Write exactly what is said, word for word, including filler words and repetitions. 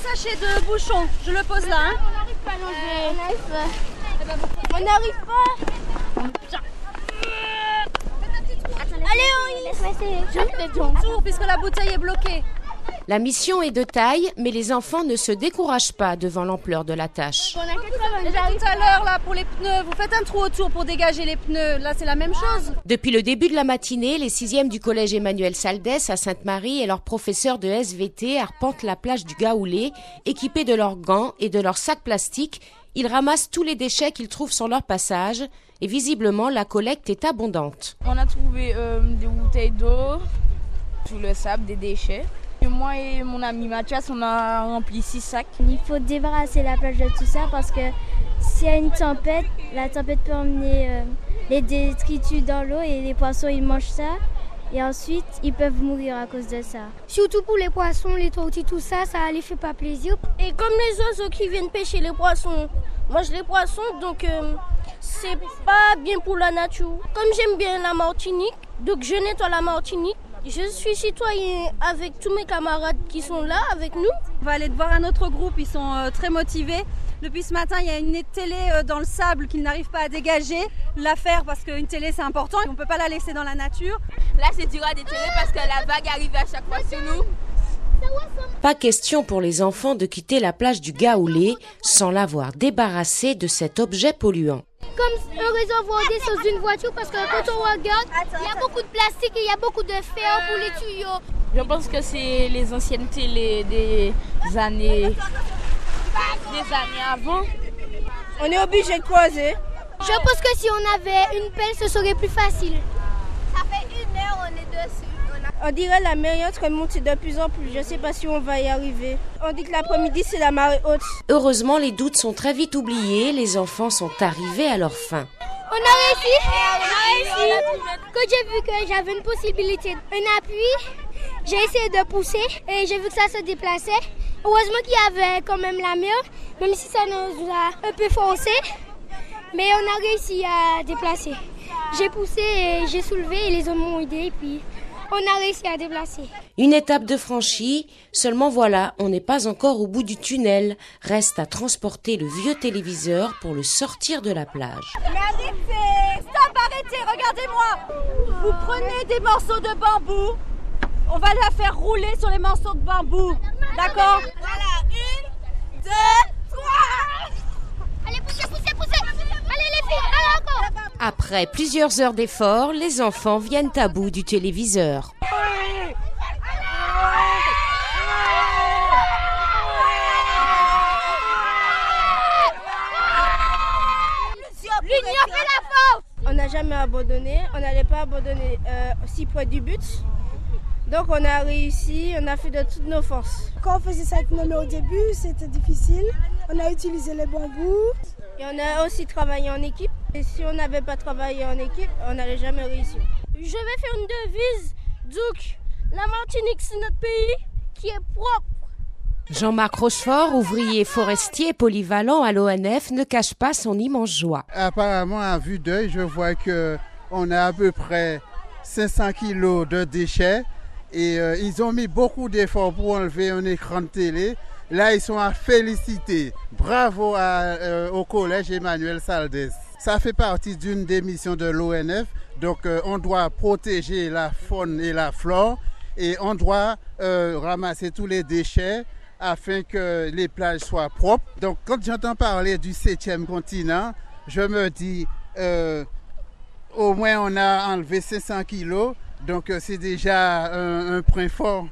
sachet de bouchon, je le pose là. Hein. On n'arrive pas à l'enlever. On n'arrive pas. On n'arrive pas. Allez, on laisse passer. Je fais tour puisque la bouteille est bloquée. La mission est de taille, mais les enfants ne se découragent pas devant l'ampleur de la tâche. J'arrive tout à l'heure là pour les pneus, vous faites un trou autour pour dégager les pneus, là c'est la même chose. Depuis le début de la matinée, les sixièmes du collège Emmanuel Saldès à Sainte-Marie et leurs professeurs de S V T arpentent la plage du Gaoulé, équipés de leurs gants et de leurs sacs plastiques. Ils ramassent tous les déchets qu'ils trouvent sur leur passage et visiblement la collecte est abondante. On a trouvé euh, des bouteilles d'eau, tout le sable, des déchets. Et moi et mon ami Mathias, on a rempli six sacs. Il faut débarrasser la plage de tout ça parce que s'il y a une tempête, la tempête peut emmener euh, les détritus dans l'eau et les poissons ils mangent ça. Et ensuite, ils peuvent mourir à cause de ça. Surtout pour les poissons, les tortues, tout ça, ça les fait pas plaisir. Et comme les oiseaux qui viennent pêcher les poissons mangent les poissons, donc euh, c'est pas bien pour la nature. Comme j'aime bien la Martinique, donc je nettoie la Martinique. Je suis citoyen avec tous mes camarades qui sont là avec nous. On va aller voir un autre groupe, ils sont euh, très motivés. Depuis ce matin, il y a une télé euh, dans le sable qu'ils n'arrivent pas à dégager. La faire parce qu'une télé c'est important, on ne peut pas la laisser dans la nature. Là c'est dur à déterrer parce que la vague arrive à chaque fois sur nous. Pas question pour les enfants de quitter la plage du Gaoulé sans l'avoir débarrassé de cet objet polluant. Comme un réservoir d'essence d'une voiture parce que quand on regarde, il y a beaucoup de plastique et il y a beaucoup de fer pour les tuyaux. Je pense que c'est les anciennes télé des années, des années avant. On est obligé de croiser. Je pense que si on avait une pelle, ce serait plus facile. Ça fait une heure, on est dessus. On dirait la mer est en train de monter de plus en plus. Je ne sais pas si on va y arriver. On dit que l'après-midi, c'est la marée haute. Heureusement, les doutes sont très vite oubliés. Les enfants sont arrivés à leur fin. On a réussi. On a réussi. Quand j'ai vu que j'avais une possibilité, un appui, j'ai essayé de pousser et j'ai vu que ça se déplaçait. Heureusement qu'il y avait quand même la mer, même si ça nous a un peu forcé. Mais on a réussi à déplacer. J'ai poussé et j'ai soulevé et les hommes m'ont aidé. Et puis on a réussi à déplacer. Une étape de franchie, seulement voilà, on n'est pas encore au bout du tunnel. Reste à transporter le vieux téléviseur pour le sortir de la plage. Mais arrêtez, stop, arrêtez, regardez-moi. Vous prenez des morceaux de bambou, on va la faire rouler sur les morceaux de bambou, d'accord? Voilà, une, deux, trois. Allez, poussez, poussez, poussez. Allez les filles, allez encore. Après plusieurs heures d'efforts, les enfants viennent à bout du téléviseur. L'union fait la force. On n'a jamais abandonné. On n'allait pas abandonner euh, si près du but. Donc on a réussi, on a fait de toutes nos forces. Quand on faisait ça avec Nono au début, c'était difficile. On a utilisé les bambous. Et on a aussi travaillé en équipe. Et si on n'avait pas travaillé en équipe, on n'allait jamais réussir. Je vais faire une devise. Donc, la Martinique, c'est notre pays qui est propre. Jean-Marc Rochefort, ouvrier forestier polyvalent à l'O N F, ne cache pas son immense joie. Apparemment, à vue d'œil, je vois qu'on a à peu près cinq cents kilos de déchets. Et euh, ils ont mis beaucoup d'efforts pour enlever un écran de télé. Là, ils sont à féliciter. Bravo à, euh, au collège Emmanuel Saldès. Ça fait partie d'une des missions de l'O N F. Donc, euh, on doit protéger la faune et la flore. Et on doit euh, ramasser tous les déchets afin que les plages soient propres. Donc, quand j'entends parler du septième continent, je me dis, euh, au moins on a enlevé cinq cents kilos. Donc c'est déjà un, un point fort